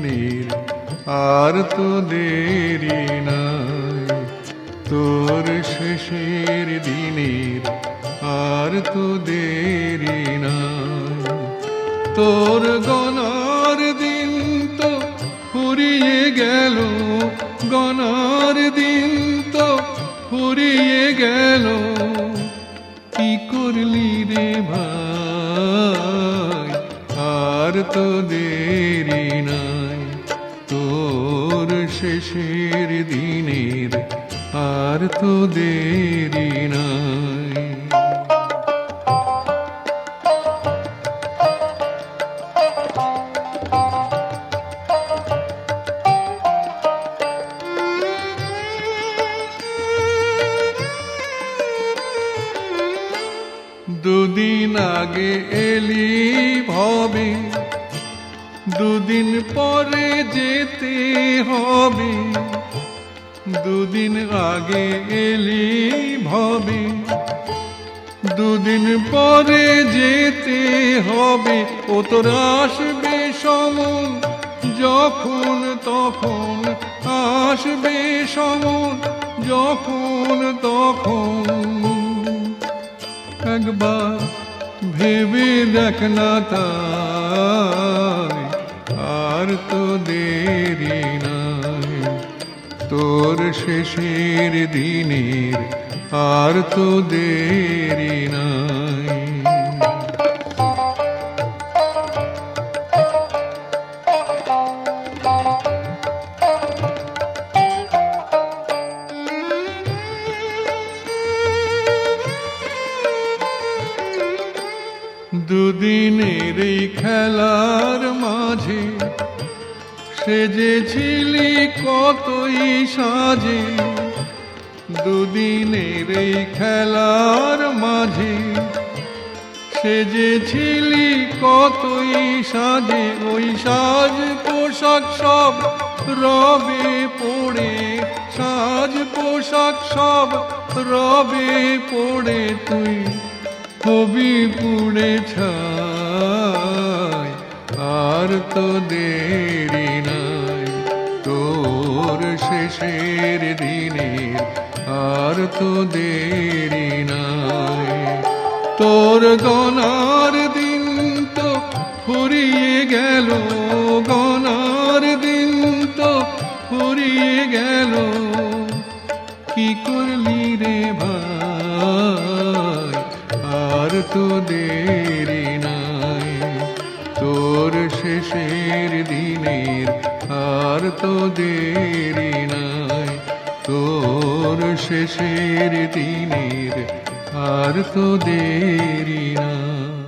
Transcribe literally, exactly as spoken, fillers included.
দিনের আর তো দেরি নাই, তোর শেষের দিনের আর তো দেরি নাই। তোর গনার দিন তো ফুরিয়ে গেল, গনার দিন তো ফুরিয়ে গেল, কি করলি রে ভাই আর তো দেরি নাই। তোর শেষের দিনের আর তো দেরি নাই। দুদিন আগে এলি ভবে, দুদিন পরে যেতে হবে। দুদিন আগে এলি ভবে, দুদিন পরে যেতে হবে। ও তোর আসবে সমন যখন তখন, আসবে সমন যখন তখন। একবার ভেবে দেখ না তাই আর তো দেরি নাই। তোর শেষের দিনের আর তো দেরি নাই। দুদিনের এই খেলার মাঝে সেজেছিলি কতই সাজে। দুদিনের এই খেলার মাঝে সেজেছিলি কতই সাজে। ওই সাজ পোশাক সব রবে পড়ে, সাজ পোশাক সব রবে পড়ে, তুই হবি পুড়ে ছাই আর তো দেরি নাই। তোর শেষের দিনের আর তো দেরি নাই। তোর গনার দিন তো ফুরিয়ে গেল, গনার দিন তো ফুরিয়ে গেল, কি করলি রে ভাই আর তো দেরি নাই। তোর শেষের দিনের আর তো দেরি নাই। তোর শেষের দিনের আর তো দেরি নাই।